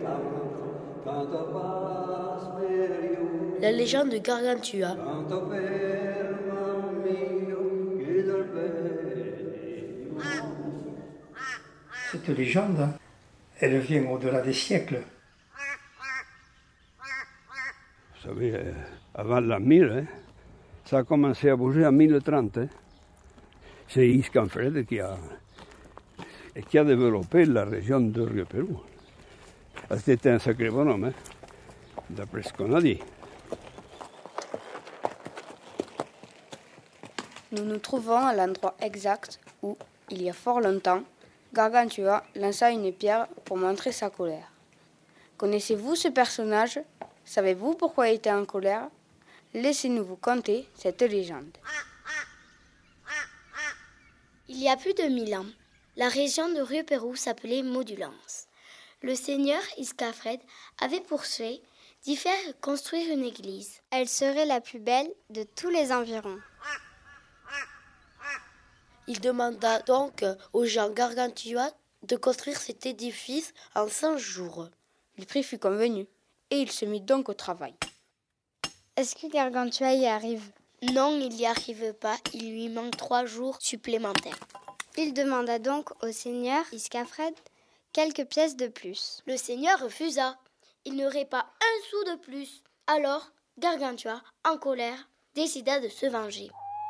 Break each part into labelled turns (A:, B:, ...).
A: La légende de Gargantua.
B: Cette légende, elle vient au-delà des siècles.
C: Vous savez, avant l'an 1000, ça a commencé à bouger en 1030. C'est Iscanfred qui a développé la région de Rio-Pérou. C'était un sacré bonhomme, d'après ce qu'on a dit.
D: Nous nous trouvons à l'endroit exact où, il y a fort longtemps, Gargantua lança une pierre pour montrer sa colère. Connaissez-vous ce personnage ? Savez-vous pourquoi il était en colère ? Laissez-nous vous conter cette légende.
E: Il y a plus de 1000 ans, la région de Rio-Pérou s'appelait Modulance. Le seigneur Iscafred avait pour souhait d'y faire construire une église.
F: Elle serait la plus belle de tous les environs.
A: Il demanda donc aux gens Gargantua de construire cet édifice en 100 jours.
D: Le prix fut convenu et il se mit donc au travail.
F: Est-ce que Gargantua y arrive ?
E: Non, il n'y arrive pas, il lui manque 3 jours supplémentaires.
F: Il demanda donc au seigneur Iscafred quelques pièces de plus.
E: Le seigneur refusa. Il n'aurait pas un sou de plus. Alors, Gargantua, en colère, décida de se venger.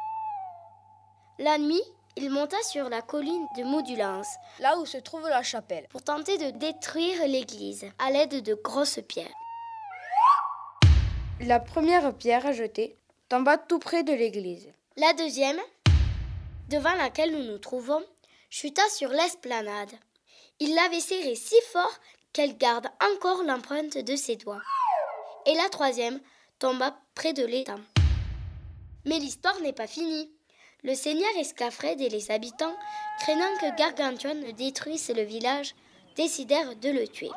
E: La nuit, il monta sur la colline de Modulance,
D: là où se trouve la chapelle,
E: pour tenter de détruire l'église à l'aide de grosses pierres.
D: La première pierre jetée tomba tout près de l'église.
E: La deuxième, devant laquelle nous nous trouvons, chuta sur l'esplanade. Il l'avait serrée si fort qu'elle garde encore l'empreinte de ses doigts. Et la troisième tomba près de l'étang. Mais l'histoire n'est pas finie. Le seigneur Iscafred et les habitants, craignant que Gargantua ne détruise le village, décidèrent de le tuer.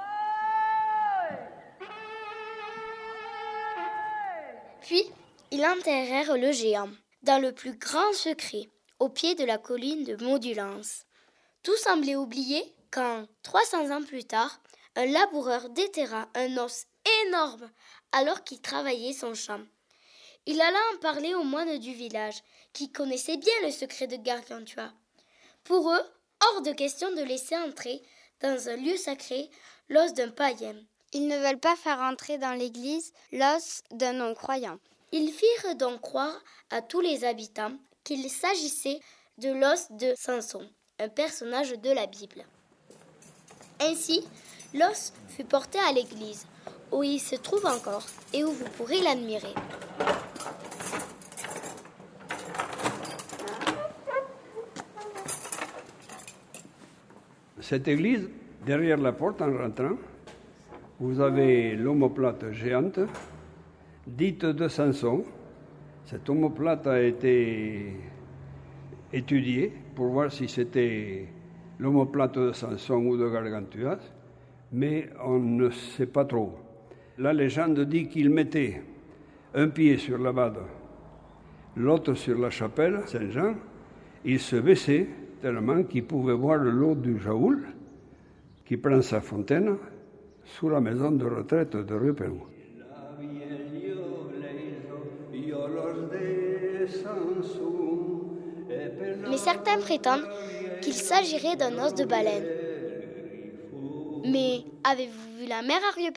E: Puis, ils enterrèrent le géant, dans le plus grand secret, au pied de la colline de Modulance. Tout semblait oublié quand, 300 ans plus tard, un laboureur déterra un os énorme alors qu'il travaillait son champ. Il alla en parler aux moines du village, qui connaissaient bien le secret de Gargantua. Pour eux, hors de question de laisser entrer dans un lieu sacré l'os d'un païen.
F: Ils ne veulent pas faire entrer dans l'église l'os d'un non-croyant.
E: Ils firent donc croire à tous les habitants qu'il s'agissait de l'os de Samson, un personnage de la Bible. Ainsi, l'os fut porté à l'église, où il se trouve encore et où vous pourrez l'admirer.
C: Cette église, derrière la porte en rentrant, vous avez l'omoplate géante, dite de Samson. Cette omoplate a été étudiée pour voir si c'était l'omoplate de Samson ou de Gargantua, mais on ne sait pas trop. La légende dit qu'il mettait un pied sur la bade, l'autre sur la chapelle Saint-Jean. Il se baissait tellement qu'il pouvait voir l'eau du Jaoul qui prend sa fontaine sous la maison de retraite de Rio-Pérou.
E: Mais certains prétendent qu'il s'agirait d'un os de baleine. Mais avez-vous vu la mer à Rio-Pérou ?